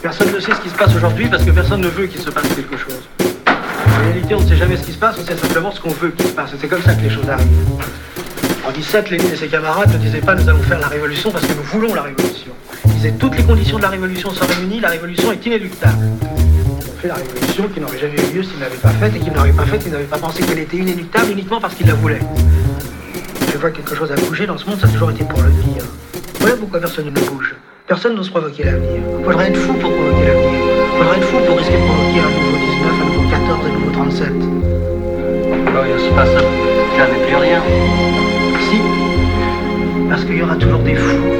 Personne ne sait ce qui se passe aujourd'hui parce que personne ne veut qu'il se passe quelque chose. En réalité, on ne sait jamais ce qui se passe, on sait simplement ce qu'on veut qu'il se passe. Et c'est comme ça que les choses arrivent. En 17, Lénine et ses camarades ne disaient pas nous allons faire la révolution parce que nous voulons la révolution. Ils disaient toutes les conditions de la révolution sont réunies, la révolution est inéluctable. Ils ont fait la révolution qui n'aurait jamais eu lieu s'ils ne l'avaient pas faite et qu'ils n'auraient pas faite, ils n'avaient pas pensé qu'elle était inéluctable uniquement parce qu'ils la voulaient. Je vois que quelque chose a bougé dans ce monde, ça a toujours été pour le pire. Voilà pourquoi personne ne bouge. Personne n'ose provoquer l'avenir. Il faudrait être fou pour provoquer l'avenir. Il faudrait être fou pour risquer de provoquer un nouveau 19, un nouveau 14, un nouveau 37. Quand il se passe jamais plus rien. Si. Parce qu'il y aura toujours des fous.